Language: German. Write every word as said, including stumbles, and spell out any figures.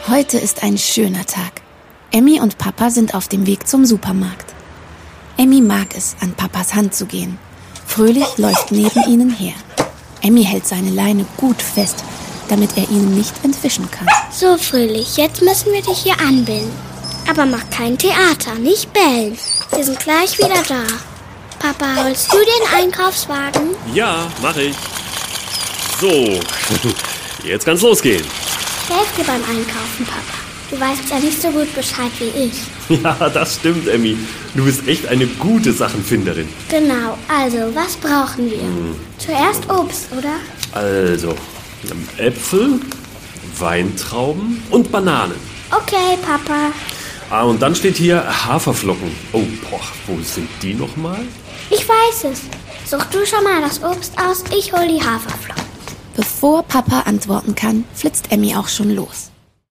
Heute ist ein schöner Tag. Emmy und Papa sind auf dem Weg zum Supermarkt. Emmy mag es, an Papas Hand zu gehen. Fröhlich läuft neben ihnen her. Emmy hält seine Leine gut fest, damit er ihnen nicht entwischen kann. So, Fröhlich, jetzt müssen wir dich hier anbinden. Aber mach kein Theater, nicht bellen. Wir sind gleich wieder da. Papa, holst du den Einkaufswagen? Ja, mach ich. So, jetzt kann's losgehen. Ich helfe dir beim Einkaufen, Papa. Du weißt ja nicht so gut Bescheid wie ich. Ja, das stimmt, Emmy. Du bist echt eine gute Sachenfinderin. Genau, also, was brauchen wir? Hm. Zuerst Obst, oder? Also, Äpfel, Weintrauben und Bananen. Okay, Papa. Ah, und dann steht hier Haferflocken. Oh, boah, wo sind die nochmal? Ich weiß es. Such du schon mal das Obst aus, ich hol die Haferflocken. Bevor Papa antworten kann, flitzt Emmy auch schon los.